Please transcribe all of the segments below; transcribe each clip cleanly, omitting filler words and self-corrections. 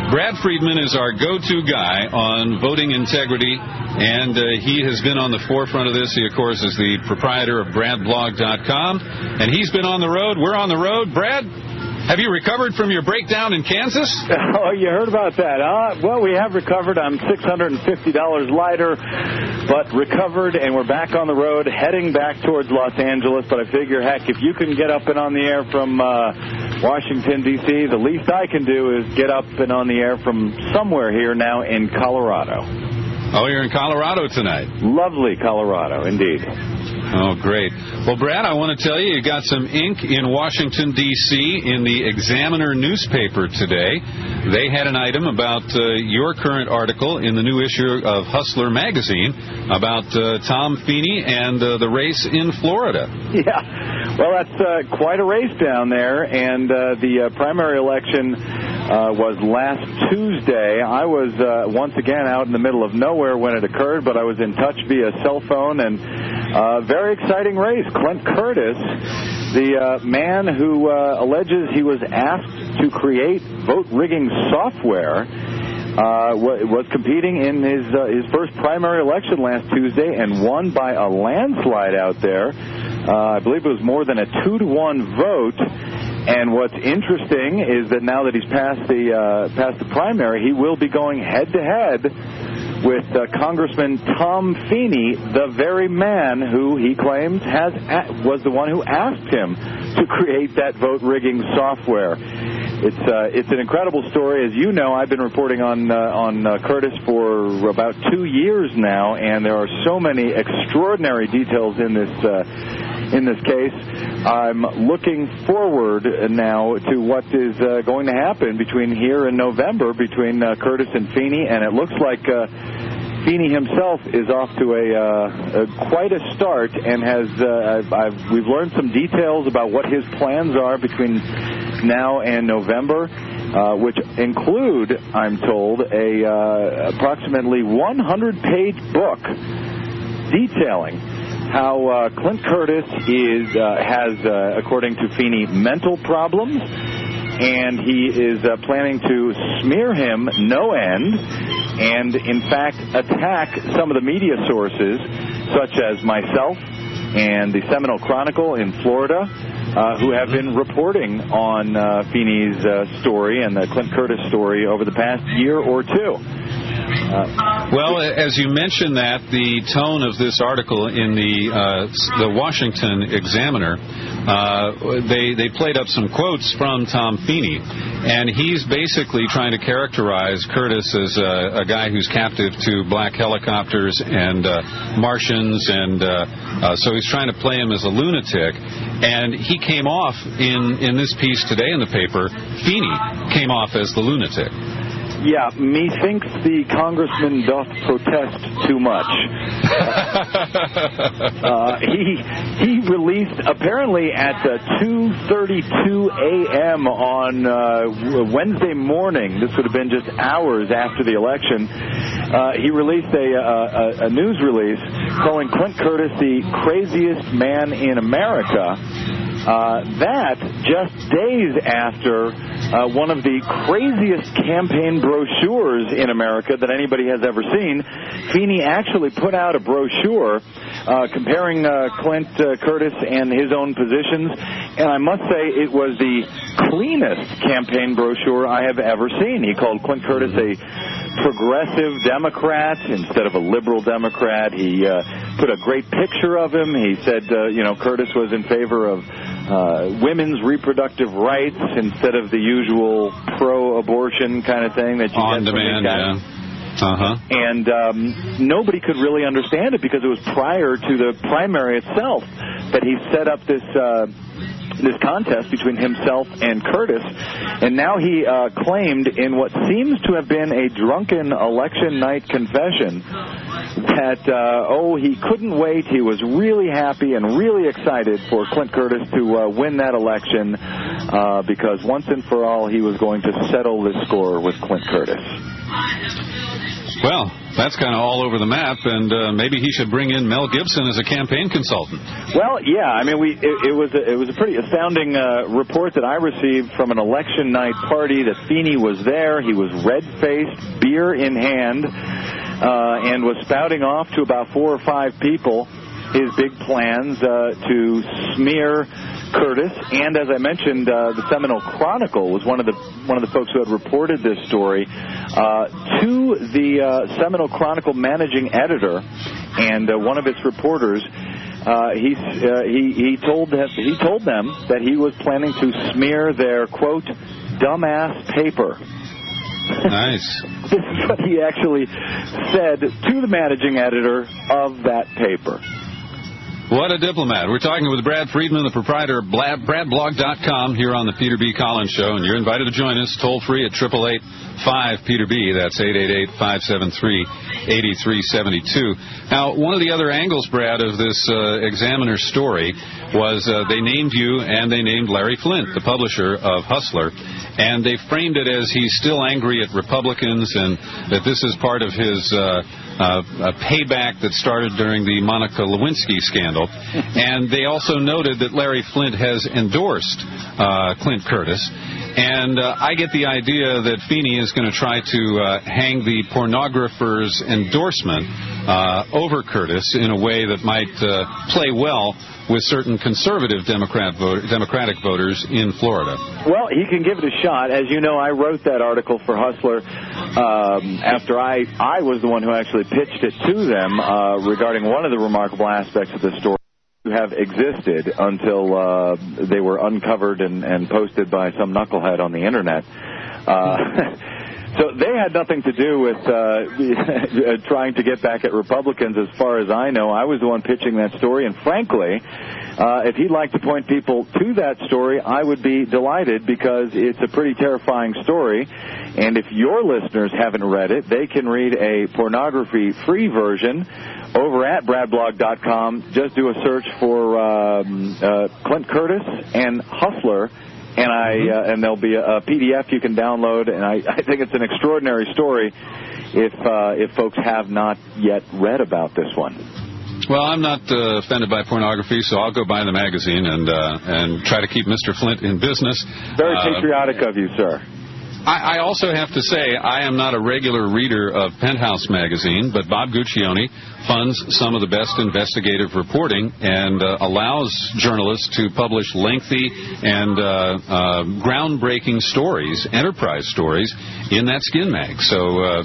Brad Friedman is our go-to guy on voting integrity, and he has been on the forefront of this. He, of course, is the proprietor of BradBlog.com, and he's been on the road. We're on the road. Brad, have you recovered from your breakdown in Kansas? Oh, you heard about that, huh? Well, we have recovered. I'm $650 lighter, but recovered, and we're back on the road, heading back towards Los Angeles. But I figure, heck, if you can get up and on the air from Washington, D.C., the least I can do is get up and on the air from somewhere here now in Colorado. Oh, you're in Colorado tonight. Lovely Colorado, indeed. Oh, great. Well, Brad, I want to tell you got some ink in Washington, D.C. in the Examiner newspaper today. They had an item about your current article in the new issue of Hustler magazine about Tom Feeney and the race in Florida. Yeah. Well, that's quite a race down there, and the primary election was last Tuesday. I was once again out in the middle of nowhere when it occurred, but I was in touch via cell phone, and very exciting race. Clint Curtis, the man who alleges he was asked to create vote-rigging software, was competing in his first primary election last Tuesday and won by a landslide out there. I believe it was more than a 2-to-1 vote. And what's interesting is that now that he's passed the primary, he will be going head-to-head with Congressman Tom Feeney, the very man who he claims was the one who asked him to create that vote-rigging software. It's an incredible story. As you know, I've been reporting on Curtis for about 2 years now, and there are so many extraordinary details in this case. I'm looking forward now to what is going to happen between here and November between Curtis and Feeney, and it looks like Feeney himself is off to quite a start, and we've learned some details about what his plans are between now and November, which include, I'm told, a approximately 100-page book detailing how Clint Curtis has, according to Feeney, mental problems, and he is planning to smear him no end, and in fact attack some of the media sources, such as myself and the Seminole Chronicle in Florida, who have been reporting on Feeney's story and the Clint Curtis story over the past year or two. Well, as you mentioned that, the tone of this article in the Washington Examiner, they played up some quotes from Tom Feeney, and he's basically trying to characterize Curtis as a guy who's captive to black helicopters and Martians, and so he's trying to play him as a lunatic. And he came off in this piece today in the paper, Feeney came off as the lunatic. Yeah, methinks the congressman doth protest too much. He released, apparently at 2:32 a.m. on Wednesday morning, this would have been just hours after the election, he released a news release calling Clint Curtis the craziest man in America. That just days after one of the craziest campaign brochures in America that anybody has ever seen. Feeney actually put out a brochure comparing Clint Curtis and his own positions, and I must say it was the cleanest campaign brochure I have ever seen. He called Clint Curtis a progressive Democrat instead of a liberal Democrat. He put a great picture of him. He said, Curtis was in favor of women's reproductive rights instead of the usual pro-abortion kind of thing that you on get demand, from yeah. Uh-huh. And nobody could really understand it because it was prior to the primary itself that he set up this contest between himself and Curtis, and now he claimed in what seems to have been a drunken election night confession that, he couldn't wait. He was really happy and really excited for Clint Curtis to win that election because once and for all he was going to settle this score with Clint Curtis. Well, that's kind of all over the map, and maybe he should bring in Mel Gibson as a campaign consultant. Well, yeah, I mean, it was a pretty astounding report that I received from an election night party that Feeney was there. He was red-faced, beer in hand, and was spouting off to about 4 or 5 people his big plans to smear Curtis. And as I mentioned, the Seminole Chronicle was one of the folks who had reported this story to the Seminole Chronicle managing editor and one of its reporters. He told them that he was planning to smear their, quote, dumbass paper. Nice. This is what he actually said to the managing editor of that paper. What a diplomat. We're talking with Brad Friedman, the proprietor of BradBlog.com, here on the Peter B. Collins Show, and you're invited to join us toll-free at 888-5-PETER-B. That's 888-573-8372. Now, one of the other angles, Brad, of this Examiner story was they named you and they named Larry Flynt, the publisher of Hustler, and they framed it as he's still angry at Republicans and that this is part of his a payback that started during the Monica Lewinsky scandal. And they also noted that Larry Flynt has endorsed Clint Curtis. And I get the idea that Feeney is going to try to hang the pornographer's endorsement over Curtis in a way that might play well with certain conservative Democratic voters in Florida. Well, he can give it a shot. As you know, I wrote that article for Hustler after I was the one who actually pitched it to them regarding one of the remarkable aspects of the story to have existed until they were uncovered and posted by some knucklehead on the Internet. So they had nothing to do with trying to get back at Republicans, as far as I know. I was the one pitching that story, and frankly, if he'd like to point people to that story, I would be delighted, because it's a pretty terrifying story. And if your listeners haven't read it, they can read a pornography-free version over at BradBlog.com. Just do a search for Clint Curtis and Hustler, and there'll be a PDF you can download, and I think it's an extraordinary story if folks have not yet read about this one. Well, I'm not offended by pornography, so I'll go buy the magazine and try to keep Mr. Flynt in business. Very patriotic of you, sir. I also have to say I am not a regular reader of Penthouse magazine, but Bob Guccione funds some of the best investigative reporting and allows journalists to publish lengthy and groundbreaking stories, enterprise stories, in that skin mag. So,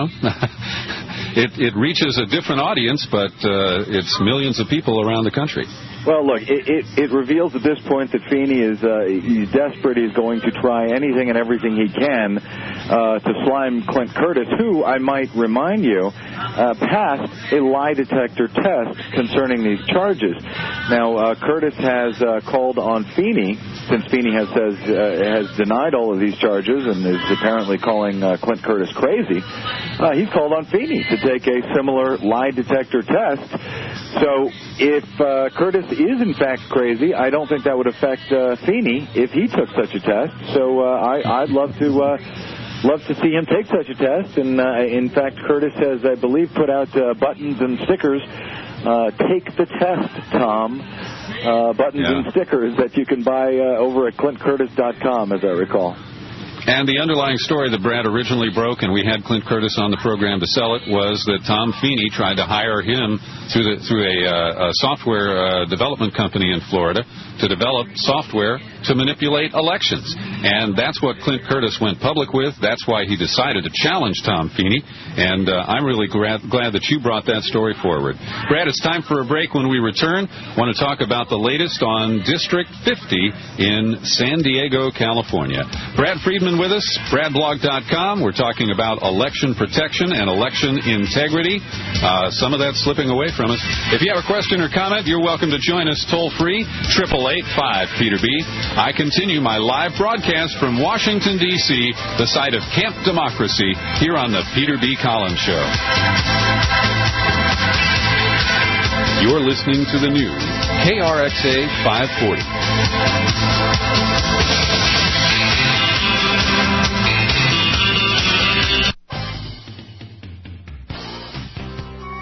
it reaches a different audience, but it's millions of people around the country. Well, look, it reveals at this point that Feeney is he's desperate. He's going to try anything and everything he can to slime Clint Curtis, who, I might remind you, passed a lie detector test concerning these charges. Now, Curtis has called on Feeney, since Feeney has denied all of these charges and is apparently calling Clint Curtis crazy. He's called on Feeney to take a similar lie detector test. So if Curtis is in fact crazy, I don't think that would affect Feeney if he took such a test. So I'd love to see him take such a test. And in fact, Curtis has, I believe, put out buttons and stickers. Take the test, Tom. Buttons and stickers that you can buy over at ClintCurtis.com, as I recall. And the underlying story that Brad originally broke, and we had Clint Curtis on the program to sell it, was that Tom Feeney tried to hire him through a software development company in Florida to develop software to manipulate elections. And that's what Clint Curtis went public with. That's why he decided to challenge Tom Feeney. And I'm really glad that you brought that story forward. Brad, it's time for a break. When we return, I want to talk about the latest on District 50 in San Diego, California. Brad Friedman with us, BradBlog.com. We're talking about election protection and election integrity. Some of that's slipping away from us. If you have a question or comment, you're welcome to join us toll-free, 888-5-PETER-B. I continue my live broadcast from Washington, D.C., the site of Camp Democracy, here on the Peter B. Collins Show. You're listening to the new KRXA 540.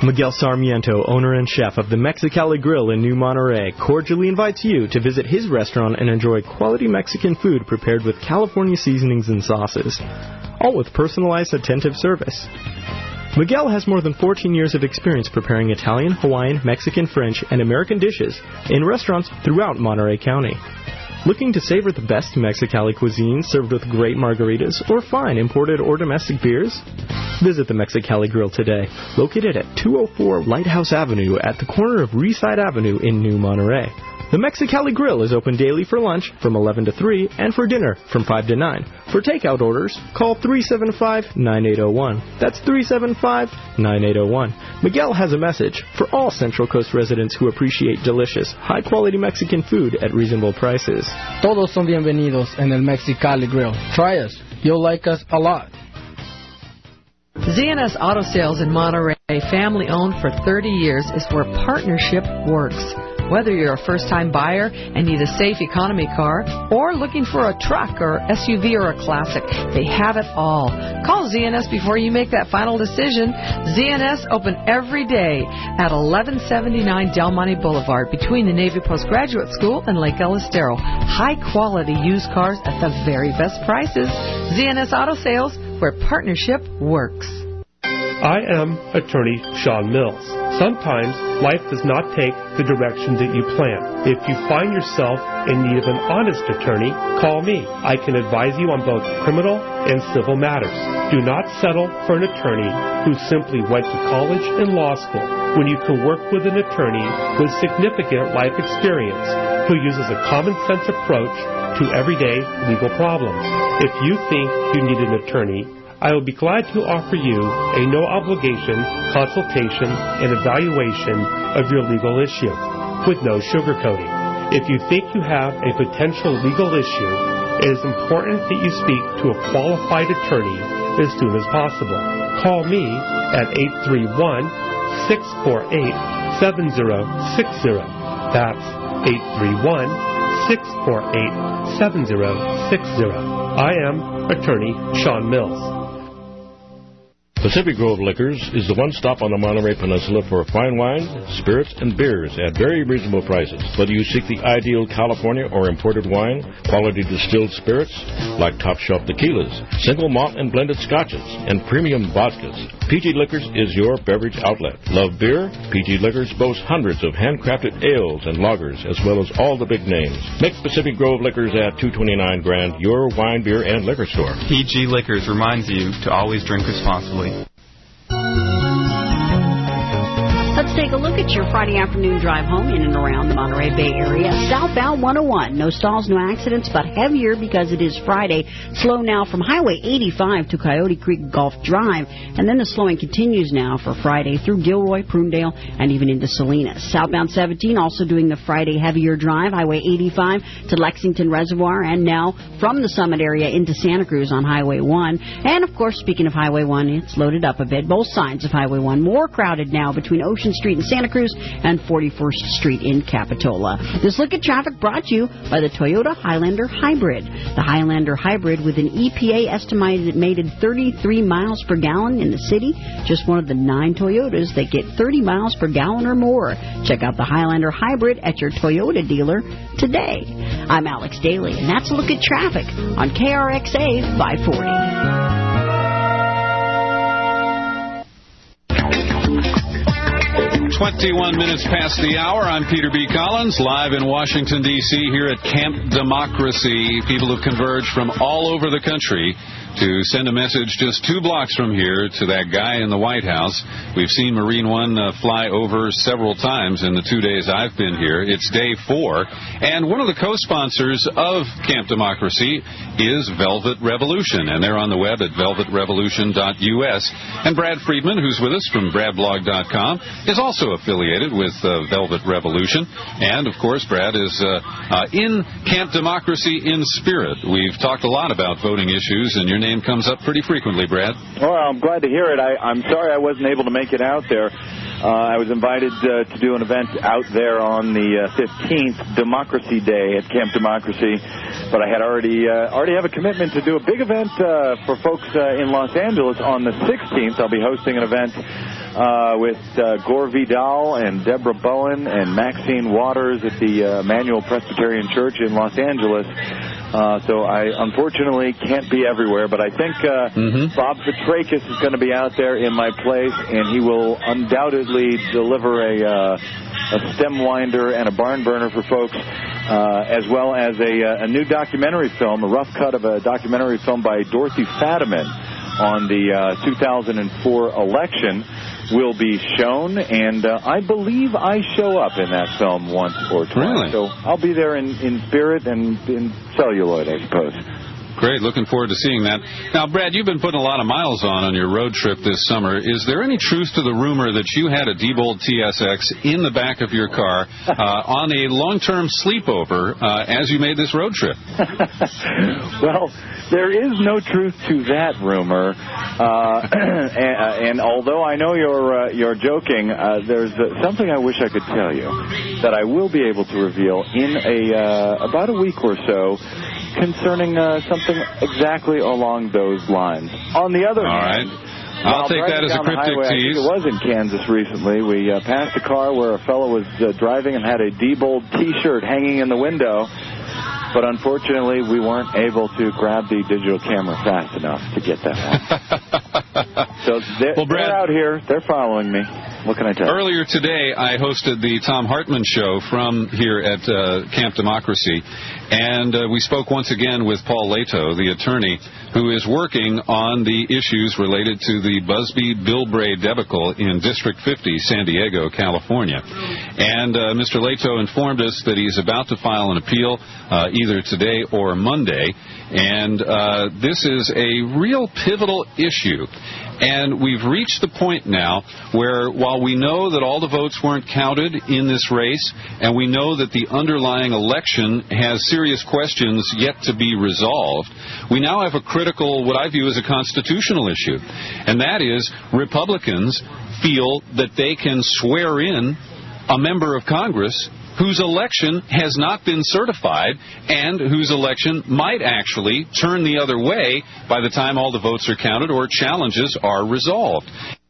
Miguel Sarmiento, owner and chef of the Mexicali Grill in New Monterey, cordially invites you to visit his restaurant and enjoy quality Mexican food prepared with California seasonings and sauces, all with personalized, attentive service. Miguel has more than 14 years of experience preparing Italian, Hawaiian, Mexican, French, and American dishes in restaurants throughout Monterey County. Looking to savor the best Mexicali cuisine served with great margaritas or fine imported or domestic beers? Visit the Mexicali Grill today, located at 204 Lighthouse Avenue at the corner of Reeside Avenue in New Monterey. The Mexicali Grill is open daily for lunch from 11 to 3 and for dinner from 5 to 9. For takeout orders, call 375-9801. That's 375-9801. Miguel has a message for all Central Coast residents who appreciate delicious, high-quality Mexican food at reasonable prices. Todos son bienvenidos en el Mexicali Grill. Try us. You'll like us a lot. ZNS Auto Sales in Monterey, family-owned for 30 years, is where partnership works. Whether you're a first-time buyer and need a safe economy car, or looking for a truck or SUV or a classic, they have it all. Call ZNS before you make that final decision. ZNS open every day at 1179 Del Monte Boulevard between the Navy Postgraduate School and Lake El Estero. High-quality used cars at the very best prices. ZNS Auto Sales, where partnership works. I am attorney Sean Mills. Sometimes life does not take the direction that you plan. If you find yourself in need of an honest attorney, call me. I can advise you on both criminal and civil matters. Do not settle for an attorney who simply went to college and law school when you can work with an attorney with significant life experience who uses a common sense approach to everyday legal problems. If you think you need an attorney, I will be glad to offer you a no-obligation consultation and evaluation of your legal issue with no sugarcoating. If you think you have a potential legal issue, it is important that you speak to a qualified attorney as soon as possible. Call me at 831-648-7060. That's 831-648-7060. I am attorney Sean Mills. Pacific Grove Liquors is the one stop on the Monterey Peninsula for fine wine, spirits, and beers at very reasonable prices. Whether you seek the ideal California or imported wine, quality distilled spirits like top shelf tequilas, single malt and blended scotches, and premium vodkas, PG Liquors is your beverage outlet. Love beer? PG Liquors boasts hundreds of handcrafted ales and lagers, as well as all the big names. Make Pacific Grove Liquors at 229 Grand your wine, beer, and liquor store. PG Liquors reminds you to always drink responsibly. Let's take a look at your Friday afternoon drive home in and around the Monterey Bay Area. Southbound 101. No stalls, no accidents, but heavier because it is Friday. Slow now from Highway 85 to Coyote Creek Golf Drive. And then the slowing continues now for Friday through Gilroy, Prunedale, and even into Salinas. Southbound 17 also doing the Friday heavier drive. Highway 85 to Lexington Reservoir. And now from the Summit area into Santa Cruz on Highway 1. And, of course, speaking of Highway 1, it's loaded up a bit. Both sides of Highway 1 more crowded now between Ocean Street in Santa Cruz and 41st Street in Capitola. This look at traffic brought to you by the Toyota Highlander Hybrid. The Highlander Hybrid with an EPA estimated 33 miles per gallon in the city. Just one of the 9 Toyotas that get 30 miles per gallon or more. Check out the Highlander Hybrid at your Toyota dealer today. I'm Alex Daly, and that's a look at traffic on KRXA 540. 21 minutes past the hour. I'm Peter B. Collins, live in Washington, D.C., here at Camp Democracy. People have converged from all over the country to send a message just 2 blocks from here to that guy in the White House. We've seen Marine One fly over several times in the 2 days I've been here. It's day 4. And one of the co-sponsors of Camp Democracy is Velvet Revolution. And they're on the web at velvetrevolution.us. And Brad Friedman, who's with us from bradblog.com, is also affiliated with Velvet Revolution. And, of course, Brad is in Camp Democracy in spirit. We've talked a lot about voting issues, and your name comes up pretty frequently, Brad. Well, I'm glad to hear it. I'm sorry I wasn't able to make it out there. I was invited to do an event out there on the 15th, Democracy Day at Camp Democracy, but I had already have a commitment to do a big event for folks in Los Angeles on the 16th. I'll be hosting an event with Gore Vidal and Deborah Bowen and Maxine Waters at the Emmanuel Presbyterian Church in Los Angeles. So I unfortunately can't be everywhere, but I think Bob Petrakis is going to be out there in my place, and he will undoubtedly deliver a stem winder and a barn burner for folks, as well as a new documentary film, a rough cut of a documentary film by Dorothy Fadiman on the 2004 election will be shown, and I believe I show up in that film once or twice. Really? So I'll be there in spirit and in celluloid, I suppose. Great. Looking forward to seeing that. Now, Brad, you've been putting a lot of miles on your road trip this summer. Is there any truth to the rumor that you had a Diebold TSX in the back of your car on a long-term sleepover as you made this road trip? Well, there is no truth to that rumor. And although I know you're joking, there's something I wish I could tell you that I will be able to reveal in about a week or so, concerning something exactly along those lines. On the other hand, I'll take that as a cryptic tease. I think it was in Kansas recently. We passed a car where a fellow was driving and had a Diebold T-shirt hanging in the window, but unfortunately we weren't able to grab the digital camera fast enough to get that one. So they're out here. They're following me. What can I tell you? Earlier today, I hosted the Tom Hartman Show from here at Camp Democracy, and we spoke once again with Paul Leto, the attorney, who is working on the issues related to the Busbee-Bilbray debacle in District 50, San Diego, California. And Mr. Leto informed us that he's about to file an appeal either today or Monday, and this is a real pivotal issue. And we've reached the point now where, while we know that all the votes weren't counted in this race, and we know that the underlying election has serious questions yet to be resolved, we now have a critical, what I view as a constitutional issue. And that is, Republicans feel that they can swear in a member of Congress whose election has not been certified and whose election might actually turn the other way by the time all the votes are counted or challenges are resolved.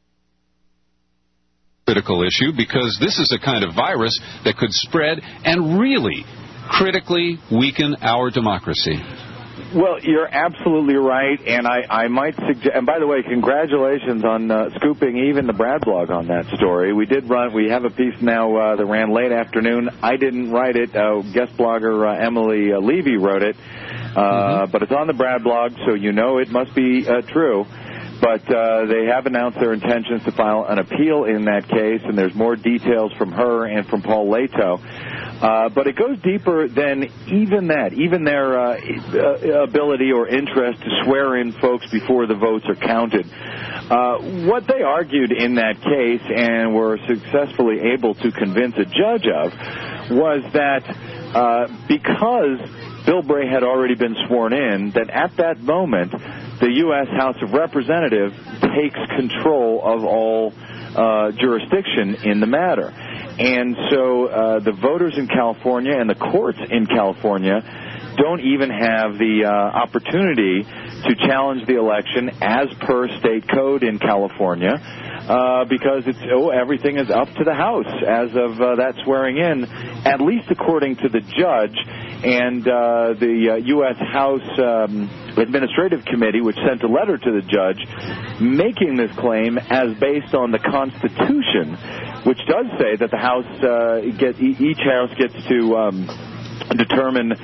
Critical issue, because this is a kind of virus that could spread and really critically weaken our democracy. Well, you're absolutely right, and I might suggest, and by the way, congratulations on scooping even the Brad blog on that story. We have a piece now that ran late afternoon. I didn't write it. Guest blogger Emily Levy wrote it, but it's on the Brad blog, so you know it must be true. But they have announced their intentions to file an appeal in that case, and there's more details from her and from Paul Leto. But it goes deeper than even that, even their ability or interest to swear in folks before the votes are counted. What they argued in that case and were successfully able to convince a judge of was that because Bilbray had already been sworn in, that at that moment the U.S. House of Representatives takes control of all jurisdiction in the matter. And so the voters in California and the courts in California don't even have the opportunity to challenge the election as per state code in California because everything is up to the House as of that swearing in, at least according to the judge. And the U.S. House Administrative Committee, which sent a letter to the judge making this claim as based on the Constitution, which does say that the House, each House gets to determine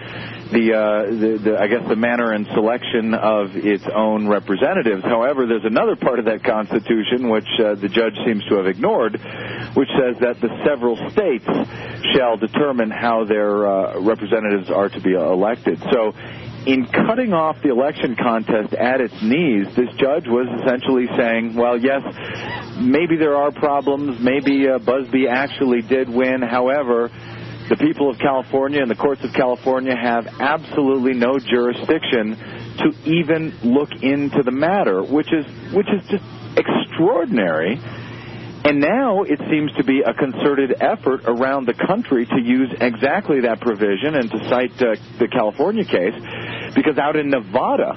the manner and selection of its own representatives. However, there's another part of that Constitution which the judge seems to have ignored, which says that the several states shall determine how their representatives are to be elected. So in cutting off the election contest at its knees, this judge was essentially saying, well, yes, maybe there are problems, maybe Busbee actually did win, however, the people of California and the courts of California have absolutely no jurisdiction to even look into the matter, which is just extraordinary. And now it seems to be a concerted effort around the country to use exactly that provision and to cite the California case, because out in Nevada,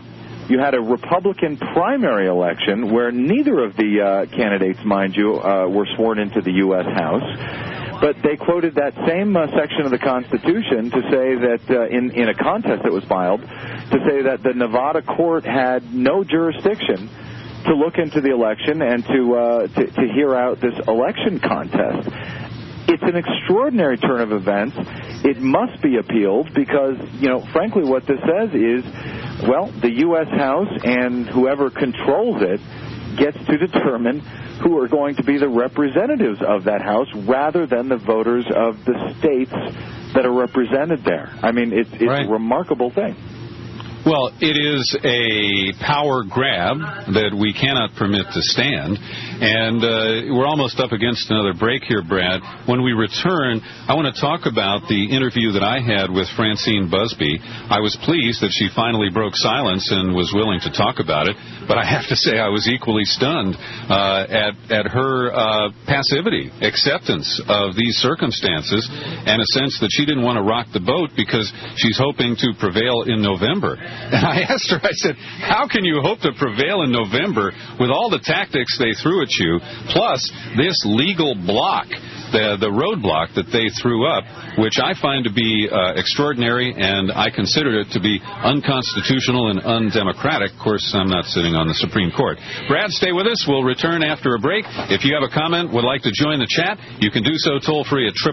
You had a Republican primary election where neither of the candidates, mind you, were sworn into the U.S. House. But they quoted that same section of the Constitution to say that in a contest that was filed, to say that the Nevada court had no jurisdiction to look into the election and to hear out this election contest. It's an extraordinary turn of events. It must be appealed because, frankly, what this says is, well, the U.S. House and whoever controls it gets to determine who are going to be the representatives of that House rather than the voters of the states that are represented there. I mean, it's a remarkable thing. Well, it is a power grab that we cannot permit to stand. And we're almost up against another break here, Brad. When we return, I want to talk about the interview that I had with Francine Busby. I was pleased that she finally broke silence and was willing to talk about it. But I have to say I was equally stunned at her passivity, acceptance of these circumstances, and a sense that she didn't want to rock the boat because she's hoping to prevail in November. And I asked her, I said, how can you hope to prevail in November with all the tactics they threw at you, plus this legal block, the roadblock that they threw up, which I find to be extraordinary, and I consider it to be unconstitutional and undemocratic. Of course, I'm not sitting on the Supreme Court. Brad, stay with us. We'll return after a break. If you have a comment, would like to join the chat, you can do so toll-free at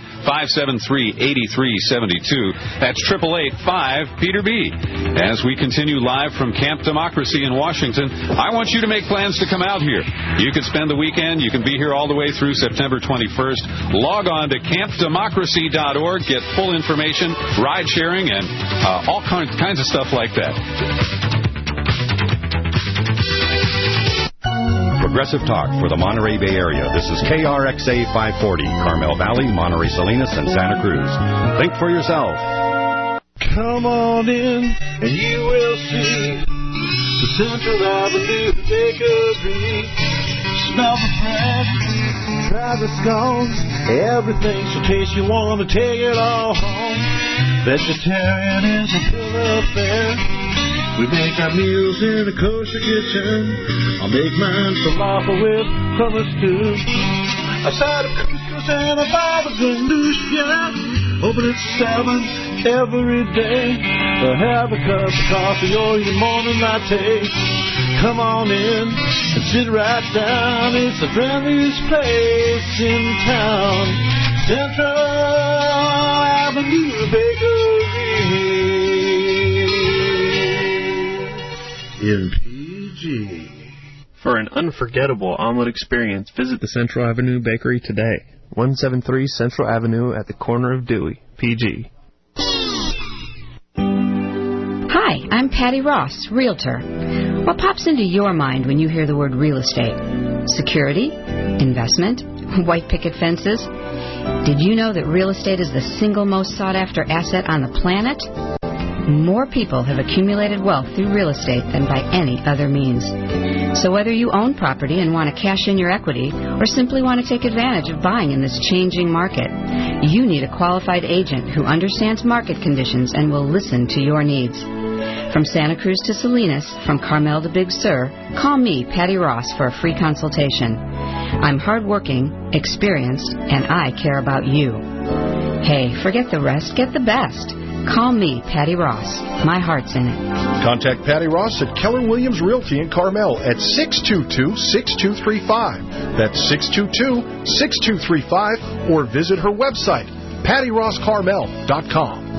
888-573-8372. That's 888-5-PETER-B. As we continue live from Camp Democracy in Washington, I want you to make plans to come out here. You can spend the weekend. You can be here all the way through September 21st. Log on to campdemocracy.org. Get full information, ride-sharing, and all kinds of stuff like that. Progressive Talk for the Monterey Bay Area. This is KRXA 540, Carmel Valley, Monterey Salinas, and Santa Cruz. Think for yourself. Come on in, and you will see the Central Avenue Bakery. Smell the bread, try the scones, everything so tasty you want to take it all home. Vegetarian is a pillar affair. We make our meals in a kosher kitchen. I'll make mine falafel with hummus too. A side of couscous and a baba ganoush, yeah. Open at 7 every day. Have a cup of coffee or your morning latte. Come on in and sit right down. It's the friendliest place in town. Central Avenue Bakery in PG. For an unforgettable omelet experience, visit the Central Avenue Bakery today. 173 Central Avenue at the corner of Dewey, PG. Hi, I'm Patty Ross, Realtor. What pops into your mind when you hear the word real estate? Security? Investment? White picket fences? Did you know that real estate is the single most sought-after asset on the planet? More people have accumulated wealth through real estate than by any other means. So whether you own property and want to cash in your equity or simply want to take advantage of buying in this changing market, you need a qualified agent who understands market conditions and will listen to your needs. From Santa Cruz to Salinas, from Carmel to Big Sur, call me, Patty Ross, for a free consultation. I'm hardworking, experienced, and I care about you. Hey, forget the rest, get the best. Call me, Patty Ross. My heart's in it. Contact Patty Ross at Keller Williams Realty in Carmel at 622-6235. That's 622-6235, or visit her website, pattyrosscarmel.com.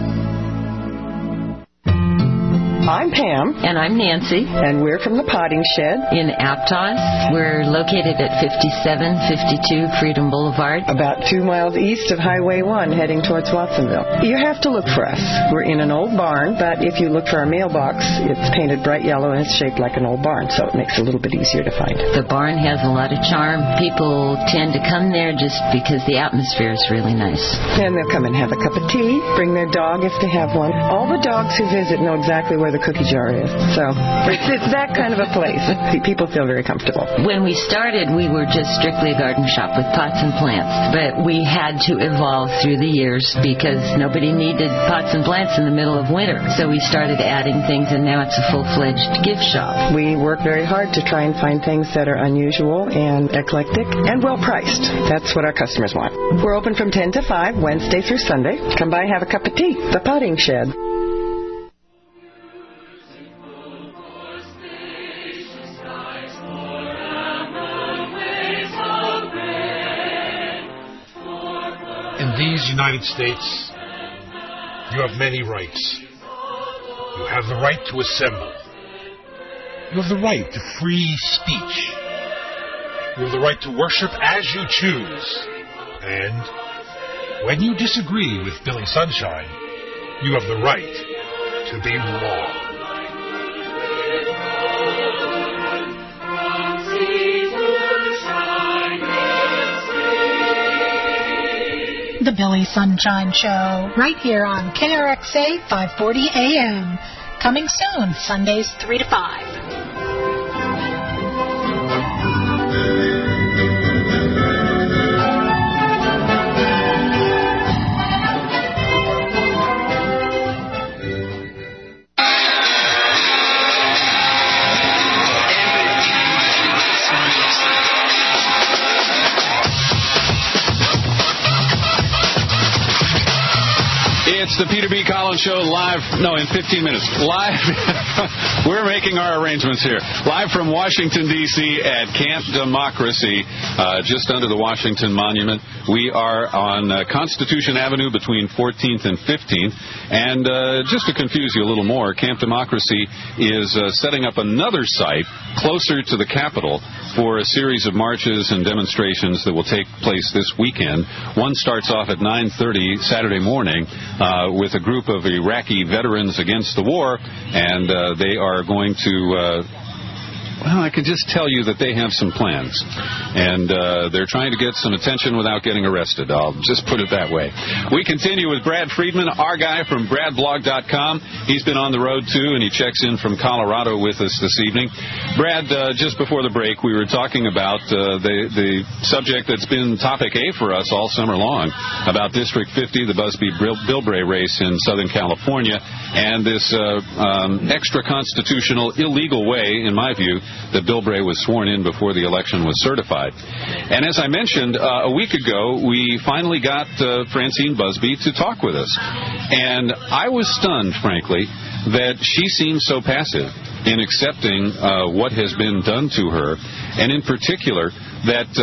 I'm Pam. And I'm Nancy. And we're from the Potting Shed in Aptos. We're located at 5752 Freedom Boulevard. About 2 miles east of Highway 1 heading towards Watsonville. You have to look for us. We're in an old barn, but if you look for our mailbox, it's painted bright yellow and it's shaped like an old barn, so it makes it a little bit easier to find. The barn has a lot of charm. People tend to come there just because the atmosphere is really nice. And they'll come and have a cup of tea, bring their dog if they have one. All the dogs who visit know exactly where where the cookie jar is. So it's that kind of a place. People feel very comfortable. When we started, we were just strictly a garden shop with pots and plants. But we had to evolve through the years because nobody needed pots and plants in the middle of winter. So we started adding things, and now it's a full-fledged gift shop. We work very hard to try and find things that are unusual and eclectic and well-priced. That's what our customers want. We're open from 10 to 5, Wednesday through Sunday. Come by and have a cup of tea. The Potting Shed. In these United States, you have many rights. You have the right to assemble. You have the right to free speech. You have the right to worship as you choose. And when you disagree with Billy Sunshine, you have the right to be wrong. The Billy Sunshine Show, right here on KRXA 540 AM. Coming soon, Sundays 3 to 5. It's the Peter B. Collins Show live, in 15 minutes. Live, we're making our arrangements here. Live from Washington, D.C. at Camp Democracy, just under the Washington Monument. We are on Constitution Avenue between 14th and 15th. And just to confuse you a little more, Camp Democracy is setting up another site closer to the Capitol for a series of marches and demonstrations that will take place this weekend. One starts off at 9:30 Saturday morning with a group of Iraqi veterans against the war, and they are going to... I can just tell you that they have some plans, and they're trying to get some attention without getting arrested. I'll just put it that way. We continue with Brad Friedman, our guy from BradBlog.com. He's been on the road, too, and he checks in from Colorado with us this evening. Brad, just before the break, we were talking about the subject that's been topic A for us all summer long, about District 50, the Busby-Bilbray race in Southern California, and this extra-constitutional, illegal way, in my view, that Bilbray was sworn in before the election was certified. And as I mentioned, a week ago, we finally got Francine Busby to talk with us. And I was stunned, frankly, that she seems so passive in accepting what has been done to her, and in particular, that,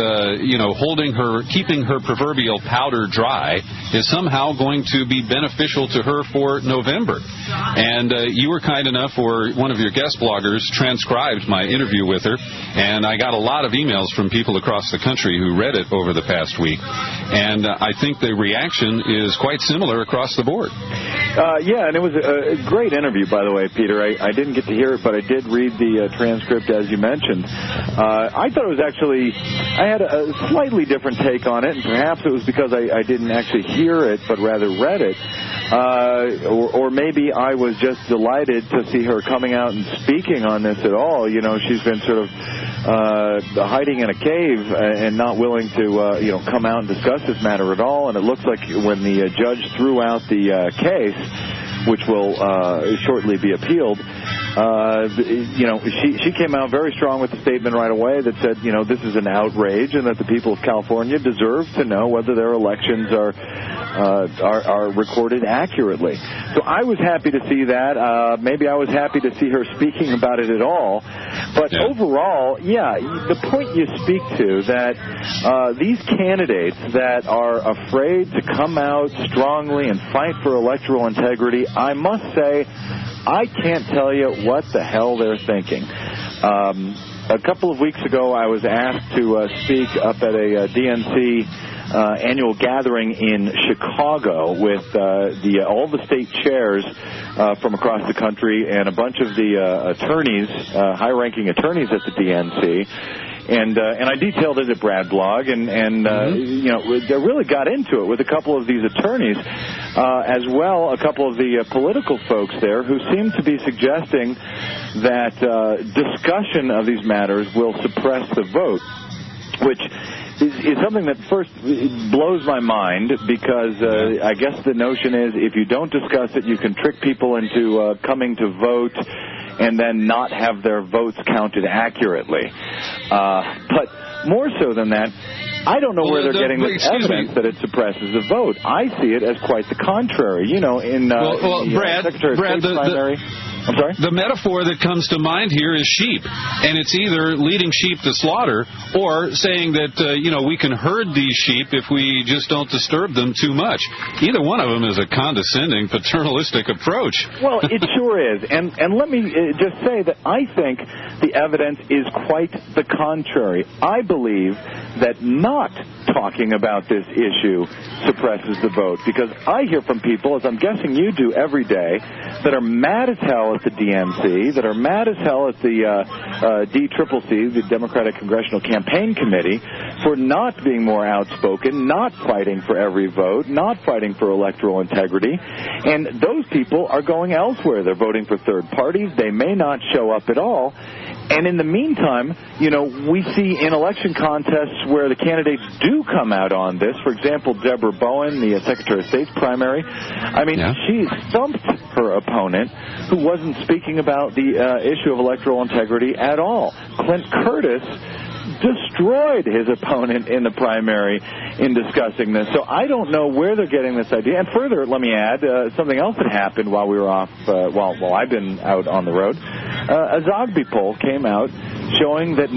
keeping her proverbial powder dry is somehow going to be beneficial to her for November. And you were kind enough, or one of your guest bloggers transcribed my interview with her, and I got a lot of emails from people across the country who read it over the past week. And I think the reaction is quite similar across the board. And it was a great interview, by the way, Peter. I didn't get to hear it, but I did read the transcript, as you mentioned. I thought it was actually... I had a slightly different take on it, and perhaps it was because I didn't actually hear it, but rather read it. Or maybe I was just delighted to see her coming out and speaking on this at all. You know, she's been sort of hiding in a cave and not willing to, come out and discuss this matter at all. And it looks like when the judge threw out the case, which will shortly be appealed, she came out very strong with a statement right away that said, this is an outrage and that the people of California deserve to know whether their elections are recorded accurately. So I was happy to see that. Maybe I was happy to see her speaking about it at all. But overall, the point you speak to, that these candidates that are afraid to come out strongly and fight for electoral integrity, I must say, I can't tell you what the hell they're thinking. A couple of weeks ago, I was asked to speak up at a DNC annual gathering in Chicago with all the state chairs from across the country and a bunch of the attorneys, high-ranking attorneys at the DNC. And I detailed it at Brad Blog, and you know, they really got into it with a couple of these attorneys, as well, a couple of the political folks there who seem to be suggesting that discussion of these matters will suppress the vote, which is something that first blows my mind, because I guess the notion is if you don't discuss it, you can trick people into coming to vote and then not have their votes counted accurately. But more so than that, I don't know where they're getting this evidence that it suppresses the vote. I see it as quite the contrary. You know, in Brad, Secretary of State's primary... I'm sorry? The metaphor that comes to mind here is sheep, and it's either leading sheep to slaughter or saying that, you know, we can herd these sheep if we just don't disturb them too much. Either one of them is a condescending, paternalistic approach. Well, it sure is. And let me just say that I think the evidence is quite the contrary. I believe that not talking about this issue suppresses the vote, because I hear from people, as I'm guessing you do every day, that are mad as hell at the DNC, that are mad as hell at the DCCC, the Democratic Congressional Campaign Committee, for not being more outspoken, not fighting for every vote, not fighting for electoral integrity. And those people are going elsewhere. They're voting for third parties. They may not show up at all. And in the meantime, you know, we see in election contests where the candidates do come out on this. For example, Deborah Bowen, the Secretary of State's primary. I mean, she thumped her opponent, who wasn't speaking about the issue of electoral integrity at all. Clint Curtis destroyed his opponent in the primary in discussing this. So I don't know where they're getting this idea. And further, let me add something else that happened while we were off, while I've been out on the road. A Zogby poll came out showing that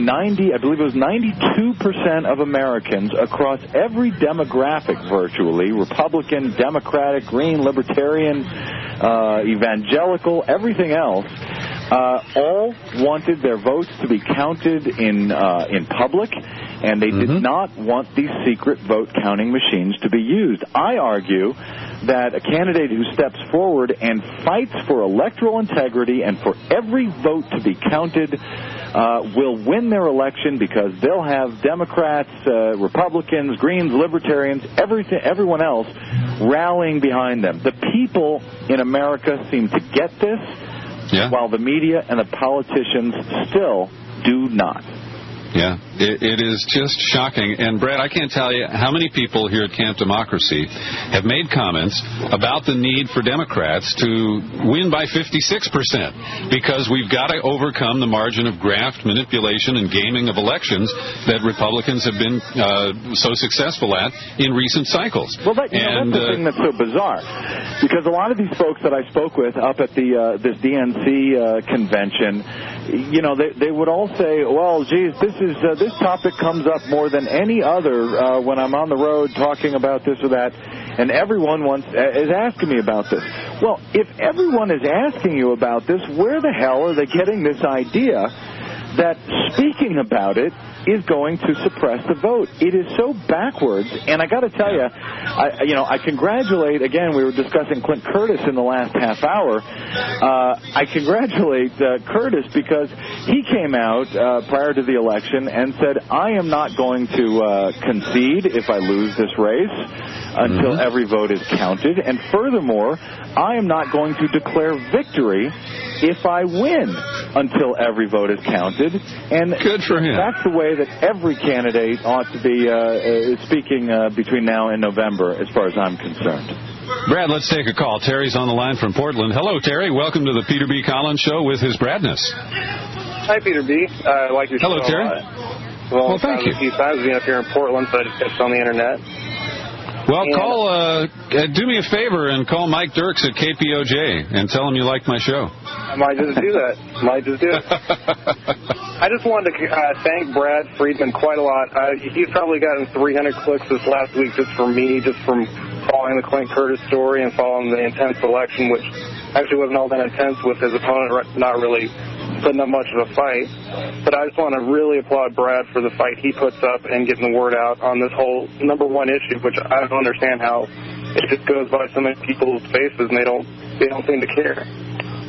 92% of Americans across every demographic virtually, Republican, Democratic, Green, Libertarian, evangelical, everything else, all wanted their votes to be counted in public, and they did not want these secret vote counting machines to be used. I argue that a candidate who steps forward and fights for electoral integrity and for every vote to be counted will win their election, because they'll have Democrats, Republicans, Greens, Libertarians, everyone else rallying behind them. The people in America seem to get this, while the media and the politicians still do not. Yeah, it is just shocking. And, Brad, I can't tell you how many people here at Camp Democracy have made comments about the need for Democrats to win by 56%, because we've got to overcome the margin of graft, manipulation, and gaming of elections that Republicans have been so successful at in recent cycles. Well, that's the thing that's so bizarre, because a lot of these folks that I spoke with up at the this DNC convention, you know, they would all say, well, geez, this topic comes up more than any other when I'm on the road talking about this or that, and everyone is asking me about this. Well, if everyone is asking you about this, where the hell are they getting this idea that speaking about it is going to suppress the vote? It is so backwards, and I got to tell you, I congratulate, again, we were discussing Clint Curtis in the last half hour. I congratulate Curtis, because he came out prior to the election and said, I am not going to concede if I lose this race until every vote is counted, and furthermore, I am not going to declare victory if I win until every vote is counted. And good for him. That's the way that every candidate ought to be speaking between now and November, as far as I'm concerned. Brad, let's take a call. Terry's on the line from Portland. Hello, Terry. Welcome to the Peter B. Collins Show with his Bradness. Hi, Peter B. I like your show. Hello, Terry. Well, thank you. A few times being up here in Portland, so I just catch it on the internet. Well, do me a favor and call Mike Dirks at KPOJ and tell him you like my show. I might just do that. I just wanted to thank Brad Friedman quite a lot. He's probably gotten 300 clicks this last week just from me, just from following the Clint Curtis story and following the intense election, which actually wasn't all that intense with his opponent not really putting up much of a fight. But I just want to really applaud Brad for the fight he puts up and getting the word out on this whole number one issue, which I don't understand how it just goes by so many people's faces and they don't seem to care.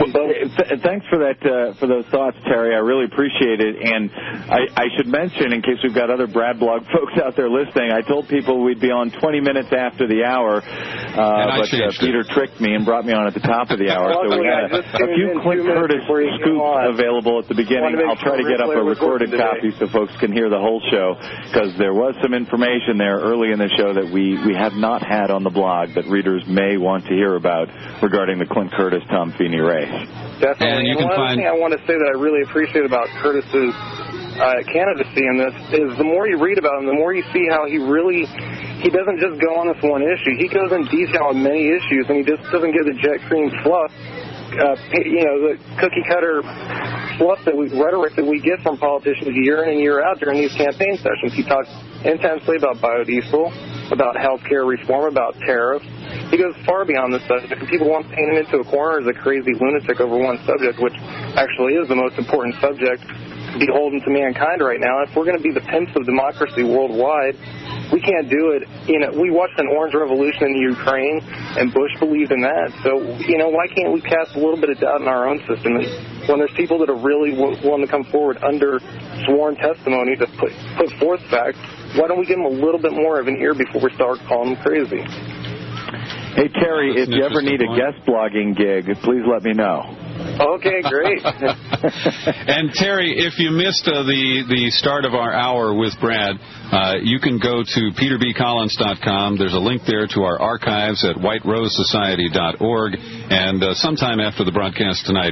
Thanks for that, for those thoughts, Terry. I really appreciate it. And I should mention, in case we've got other Brad Blog folks out there listening, I told people we'd be on 20 minutes after the hour, but Peter tricked me and brought me on at the top of the hour. So we got a few Clint Curtis scoops available at the beginning. I'll try to get up a recorded copy so folks can hear the whole show, because there was some information there early in the show that we have not had on the blog that readers may want to hear about regarding the Clint Curtis-Tom Feeney race. Definitely. And one other thing I want to say that I really appreciate about Curtis's candidacy in this is the more you read about him, the more you see how he doesn't just go on this one issue. He goes in detail on many issues, and he just doesn't give the jet cream fluff, the cookie-cutter fluff rhetoric that we get from politicians year in and year out during these campaign sessions. He talks intensely about biodiesel, about health care reform, about tariffs. He goes far beyond the subject. People want to paint him into a corner as a crazy lunatic over one subject, which actually is the most important subject beholden to mankind right now. If we're going to be the pimps of democracy worldwide, we can't do it. We watched an orange revolution in Ukraine, and Bush believed in that. So, why can't we cast a little bit of doubt in our own system? And when there's people that are really willing to come forward under sworn testimony to put forth facts, why don't we give them a little bit more of an ear before we start calling them crazy? Hey, Terry, if you ever need a guest blogging gig, please let me know. Okay, great. And, Terry, if you missed the start of our hour with Brad, you can go to peterbcollins.com. There's a link there to our archives at whiterosesociety.org. And sometime after the broadcast tonight,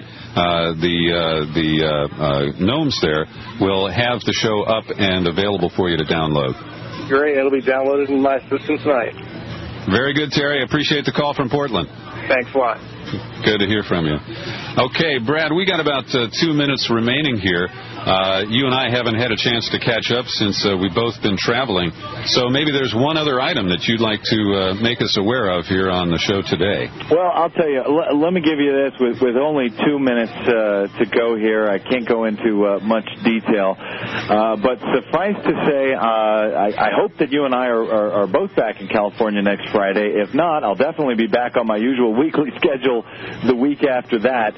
the gnomes there will have the show up and available for you to download. Great. It'll be downloaded in my system tonight. Very good, Terry. I appreciate the call from Portland. Thanks a lot. Good to hear from you. Okay, Brad, we got about 2 minutes remaining here. You and I haven't had a chance to catch up since we've both been traveling. So maybe there's one other item that you'd like to make us aware of here on the show today. Well, I'll tell you, let me give you this. With only 2 minutes to go here, I can't go into much detail. But suffice to say, I hope that you and I are both back in California next Friday. If not, I'll definitely be back on my usual weekly schedule the week after that.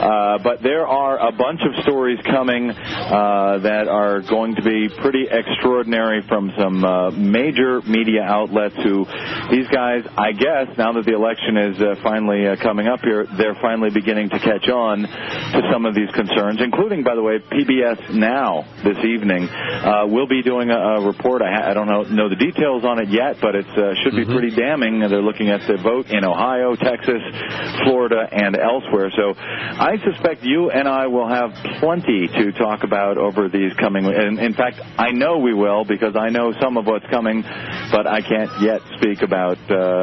But there are a bunch of stories coming that are going to be pretty extraordinary from some major media outlets who, these guys, I guess, now that the election is finally coming up here, they're finally beginning to catch on to some of these concerns, including, by the way, PBS Now this evening will be doing a report. I don't know the details on it yet, but it should be pretty damning. They're looking at the vote in Ohio, Texas, Florida, and elsewhere. So I suspect you and I will have plenty to talk about over these coming weeks. And in fact, I know we will, because I know some of what's coming, but I can't yet speak about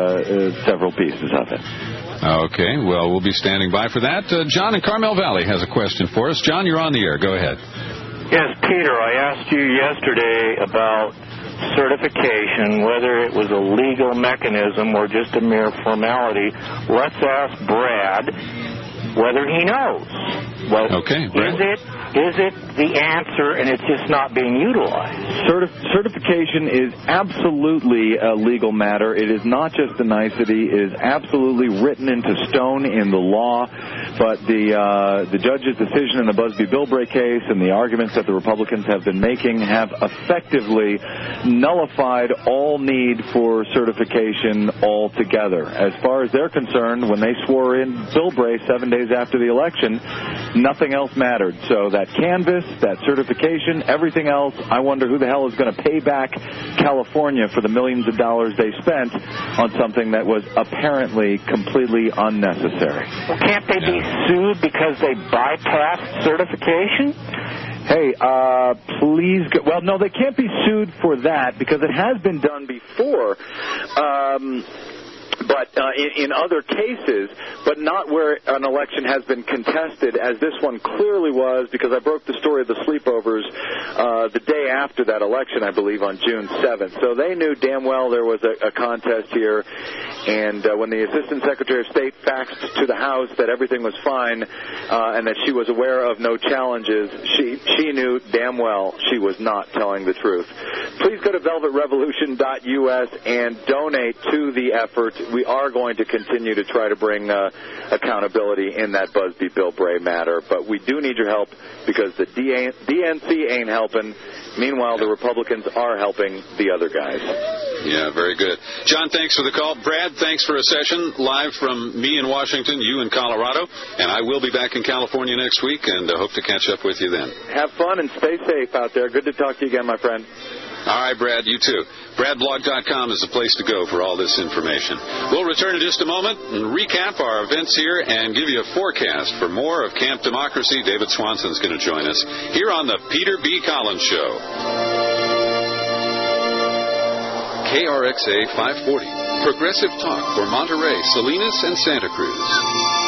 several pieces of it. Okay, well, we'll be standing by for that. John in Carmel Valley has a question for us. John, you're on the air. Go ahead. Yes, Peter, I asked you yesterday about certification, whether it was a legal mechanism or just a mere formality. Let's ask Brad whether he knows. Okay, Brad. Is it the answer and it's just not being utilized? Certification is absolutely a legal matter. It is not just a nicety. It is absolutely written into stone in the law. But the judge's decision in the Busby-Bilbray case and the arguments that the Republicans have been making have effectively nullified all need for certification altogether. As far as they're concerned, when they swore in Bilbray 7 days after the election, nothing else mattered. So that canvas, that certification, everything else, I wonder who the hell is going to pay back California for the millions of dollars they spent on something that was apparently completely unnecessary. Well, can't they be sued because they bypassed certification? Hey, please go. Well, no, they can't be sued for that because it has been done before. But in other cases, but not where an election has been contested, as this one clearly was, because I broke the story of the sleepovers the day after that election, I believe, on June 7th. So they knew damn well there was a contest here, and when the Assistant Secretary of State faxed to the House that everything was fine and that she was aware of no challenges, she knew damn well she was not telling the truth. Please go to velvetrevolution.us and donate to the effort. we are going to continue to try to bring accountability in that Busby Bill Bray matter. But we do need your help because the DNC ain't helping. Meanwhile, the Republicans are helping the other guys. Yeah, very good. John, thanks for the call. Brad, thanks for a session live from me in Washington, you in Colorado. And I will be back in California next week and hope to catch up with you then. Have fun and stay safe out there. Good to talk to you again, my friend. All right, Brad, you too. BradBlog.com is the place to go for all this information. We'll return in just a moment and recap our events here and give you a forecast for more of Camp Democracy. David Swanson's going to join us here on the Peter B. Collins Show. KRXA 540, progressive talk for Monterey, Salinas, and Santa Cruz.